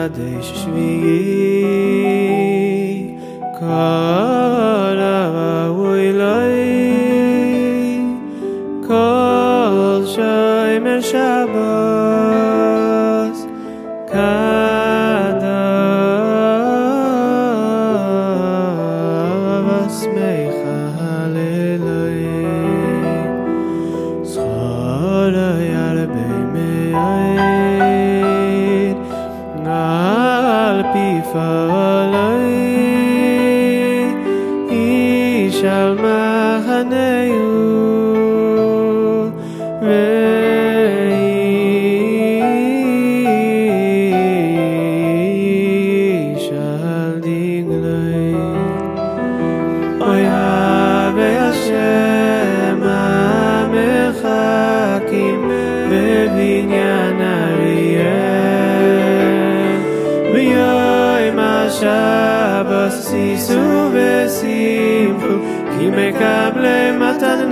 חדש שביעי כל הראוי לי כל שומר שבת קדוש שמחה הללויה זכור הרבה מעיד על פי פעולי איש על מחנהו ואיש על דגלי אוי הווי השם המחכים בבניין אריאל ביום השבת שישו ושמחו כי מקבלי מתן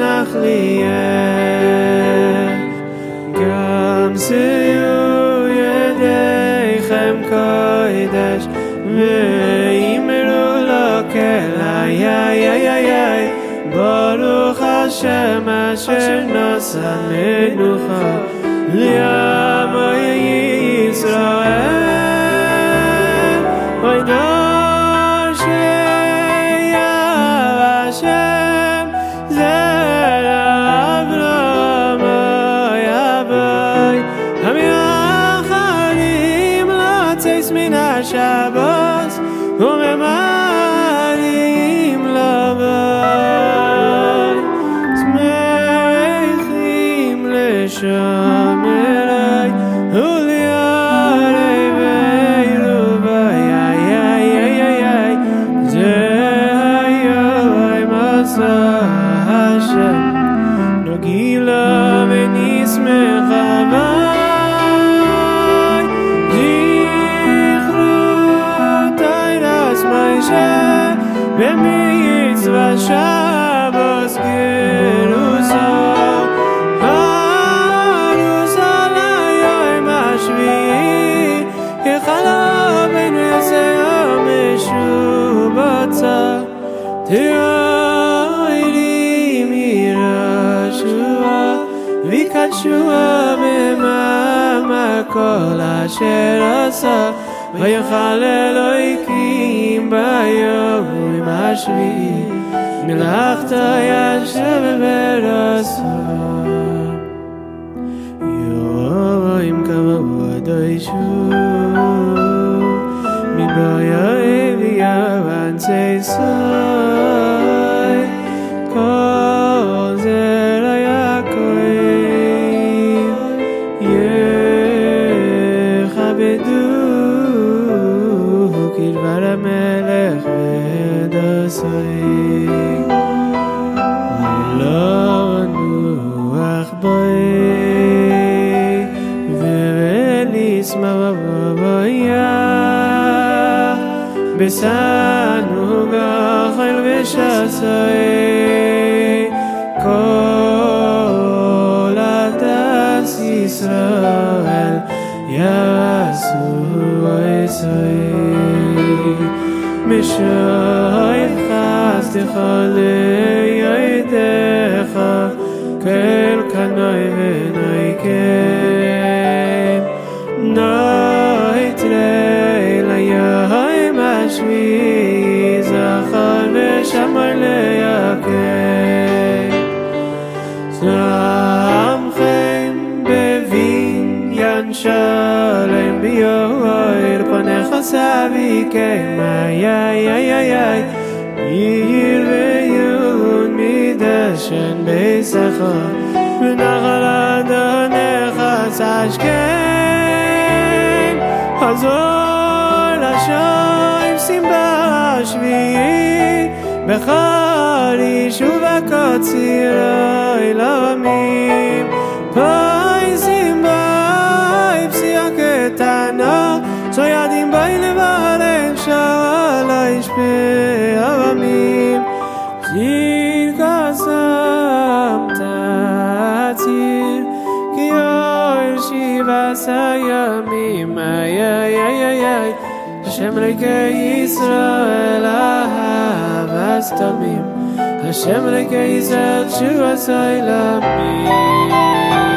נחליאל גם שאו ידיכם קודש ואמרו לו כלי ברוך השם אשר נשא מנוחה לעמו ישראל אוי דור שיהיה השם זרע אברהם אוי אבוי המייחלים לצאת מן השבת וממלאים לבית שמחים לשם אלי ולירי וירובי זה היום עשה השם נגילה ונשמחה במצווה שבת גרוסה פרוס על היום השביעי החלה בנס היום משובצה תאירי מירשוע ויקדשוה במאמה כל אשר עשה ויחל אלוהים ביום השביעי מלאכתו ישב ברסו יום כבוד ישו מבויו ויואנצי סוי כל זרע יעקב יכבדו כדבר המלך ודוסוי לא נוח בוי ונשמע בבויה בסנו גחל ושסוי כל עדת ישראל יעשו עשוי משוי חסדך לידיך כל קנוי ונוי כן נוי תרי ליום השביעי זכר ושמר ליקים שמחם בבניין שלם ביוער פניך סביכם ייר ויון מדשן בישכה ונחל אדונך תשכם חזור לשם שמחה שביעי בכל יישוב הקציר אלוהים פייסים בי פסיעה קטנה צוידים בי לברך שעלה ישפה עמים ציר קסם תציר כי אור שבעה ימים Hashem Elokei Yisrael Ahavas Tamim Hashem Elokei Yisrael Shuvasai Lamim